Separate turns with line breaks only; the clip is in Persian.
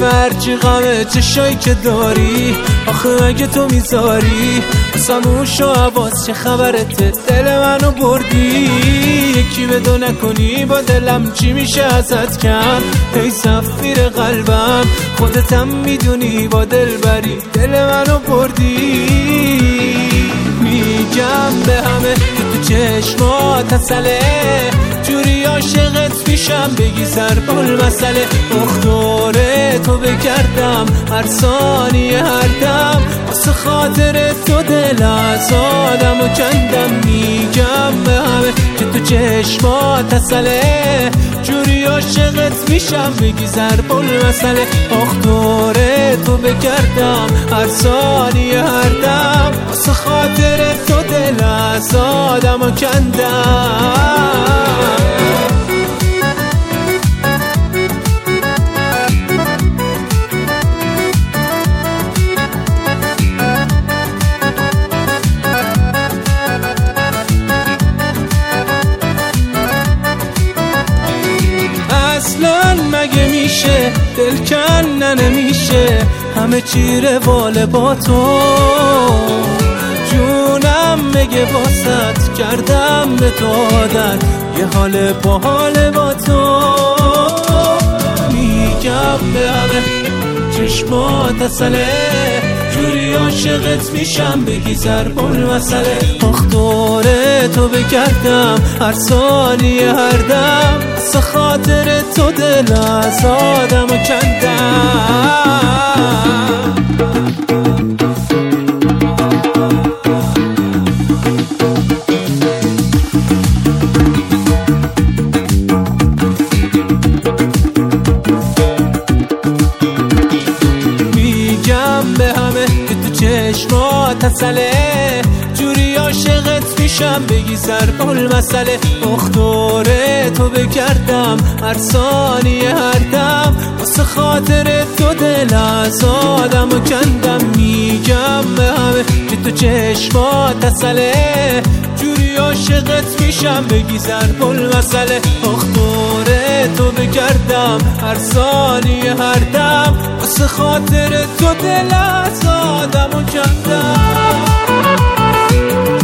هرچی غمه چشایی که داری، آخه اگه تو میذاری سموش و عباس چه خبرته؟ دل منو بردی، یکی بدو نکنی با دلم چی میشه ازت کم؟ ای سفیر قلبم خودتم میدونی با دل بری دل منو بردی. میگم به همه که تو چشمات اصله، جوری عاشقت میشم بگی سربال مسئله. مختاره تو بکردم هر ثانیه هر دم، واسه خاطر تو دل از آدم و کندم. میگم به همه که تو چشمات اصله، جوری عاشقت میشم بگی سربال مسئله. مختاره تو بکردم هر ثانیه هر دم، واسه خاطر تو دل از آدم و کندم. اصلا مگه میشه دل کنن نمیشه، همه چی رواله با تو جونم مگه واسط کردم به تو عادت، یه حال با حال با تو. میگم به همه چشمات اصله، جوری عاشقت میشم بگی سربال مسئله. مختاره تو بکردم هر ثانیه هر دم، واسه خاطر تو دل از آدم و کندم. به همه که تو چشمات اصله، جوری عاشقت میشم بگی سربال مسئله. مختاره تو بکردم هر ثانیه هر دم، واسه خاطر تو دل از آدم و کندم. میگم به همه که تو چشمات اصله، جوری عاشقت میشم بگی سربال مسئله. مختاره تو بکردم هر ثانیه هر دم، واسه خاطر تو دل از آدم و کندم.